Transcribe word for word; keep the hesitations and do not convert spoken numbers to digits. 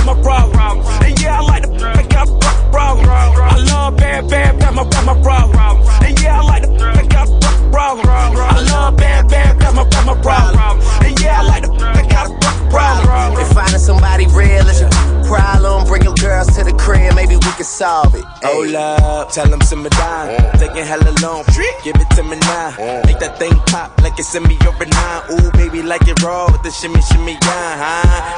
my problem. And yeah, I like the I got a problem. I love bad, bad, bad, my, bad, my problem. And yeah, I like the I got a problem. I love bad, bad, bad, my, bad, my problem. And yeah, I like the I got a problem. If finding somebody real is your problem, bring your girls to the crib, maybe we can solve it. Hold up, tell them simmer down. Taking hella long, give it to me now. Make that thing pop like it's in me over nine. Ooh, baby, like it raw with the shimmy, shimmy, yeah, huh?